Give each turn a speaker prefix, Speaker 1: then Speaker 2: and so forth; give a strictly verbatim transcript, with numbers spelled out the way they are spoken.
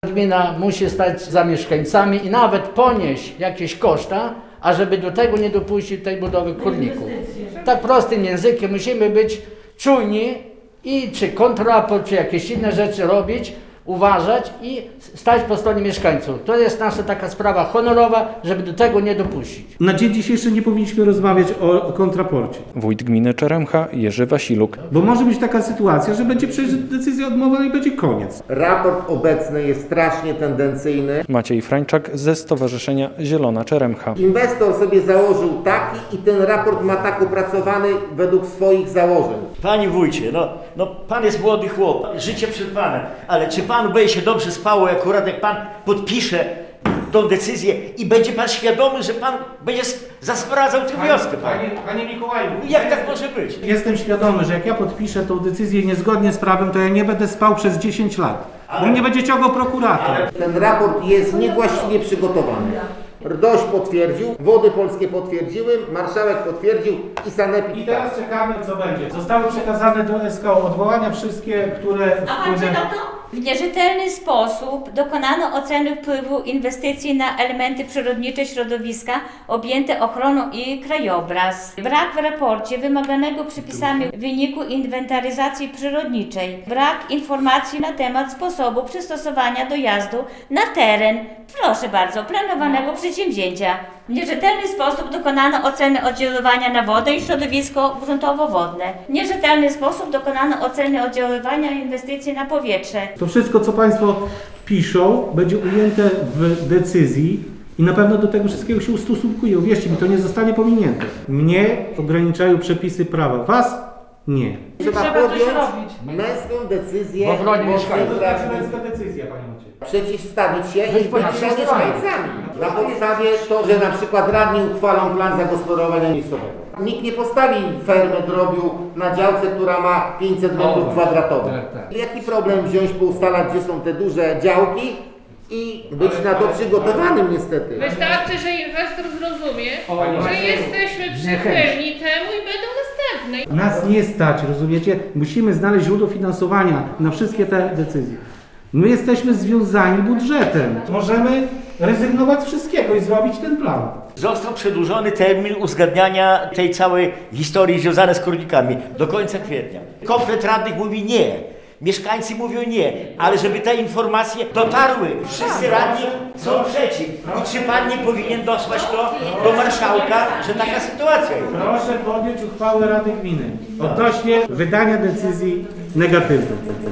Speaker 1: Gmina musi stać za mieszkańcami i nawet ponieść jakieś koszta, ażeby do tego nie dopuścić tej budowy kurników. Tak prostym językiem musimy być czujni i czy kontraport, czy jakieś inne rzeczy robić, uważać i stać po stronie mieszkańców. To jest nasza taka sprawa honorowa, żeby do tego nie dopuścić.
Speaker 2: Na dzień dzisiejszy nie powinniśmy rozmawiać o, o kontraporcie.
Speaker 3: Wójt gminy Czeremcha Jerzy Wasiluk.
Speaker 2: Bo może być taka sytuacja, że będzie przecież decyzja odmowa i będzie koniec.
Speaker 4: Raport obecny jest strasznie tendencyjny.
Speaker 3: Maciej Frańczak ze Stowarzyszenia Zielona Czeremcha.
Speaker 4: Inwestor sobie założył taki i ten raport ma tak opracowany według swoich założeń.
Speaker 5: Panie wójcie, no, no pan jest młody chłop, życie przed panem, ale czy panu będzie się dobrze spało, akurat jak pan podpisze tą decyzję i będzie pan świadomy, że pan będzie zaspradzał tę wioskę?
Speaker 2: Panie, panie Mikołaju,
Speaker 5: Jak tak może być?
Speaker 2: jestem świadomy, że jak ja podpiszę tą decyzję niezgodnie z prawem, to ja nie będę spał przez dziesięć lat. Bo mnie będzie ciągał prokurator.
Speaker 4: Ten raport jest niewłaściwie przygotowany. RDOŚ potwierdził, Wody Polskie potwierdziły, marszałek potwierdził i sanepid.
Speaker 2: I teraz czekamy, co będzie. Zostały przekazane do S K O odwołania wszystkie, które
Speaker 6: A pan czytał to? W nierzetelny sposób dokonano oceny wpływu inwestycji na elementy przyrodnicze środowiska objęte ochroną i krajobraz. Brak w raporcie wymaganego przepisami wyniku inwentaryzacji przyrodniczej. Brak informacji na temat sposobu przystosowania dojazdu na teren, proszę bardzo, planowanego przedsięwzięcia. W nierzetelny sposób dokonano oceny oddziaływania na wodę i środowisko gruntowo-wodne. W nierzetelny sposób dokonano oceny oddziaływania inwestycji na powietrze.
Speaker 2: To wszystko, co Państwo piszą, będzie ujęte w decyzji i na pewno do tego wszystkiego się ustosunkują. Wierzcie mi, to nie zostanie pominięte. Mnie ograniczają przepisy prawa, Was nie.
Speaker 4: Trzeba, Trzeba podjąć męską decyzję.
Speaker 1: W obronie mieszkańców.
Speaker 2: To znaczy męska decyzja, Panie Maciej.
Speaker 4: Przeciwstawić się i być
Speaker 1: po
Speaker 4: za
Speaker 1: naszej stronie.
Speaker 4: mieszkańcami. Na podstawie to, że na przykład radni uchwalą plan zagospodarowania miejscowego. Nikt nie postawi fermy drobiu na działce, która ma pięćset metrów kwadratowych.
Speaker 1: tak, tak.
Speaker 4: Jaki problem wziąć, poustalać, gdzie są te duże działki i być na to przygotowanym niestety.
Speaker 7: Wystarczy, że inwestor zrozumie, że jesteśmy przychylni temu i będą następne.
Speaker 2: Nas nie stać, rozumiecie? Musimy znaleźć źródło finansowania na wszystkie te decyzje. My jesteśmy związani budżetem. Możemy rezygnować z wszystkiego i zrobić ten plan.
Speaker 5: Został przedłużony termin uzgadniania tej całej historii związanej z kurnikami do końca kwietnia. Komplet radnych mówi nie. Mieszkańcy mówią nie, ale żeby te informacje dotarły, wszyscy radni są przeciw. I czy pan nie powinien dosłać to do marszałka, że taka sytuacja jest?
Speaker 2: Proszę podjąć uchwałę Rady Gminy odnośnie wydania decyzji negatywnej.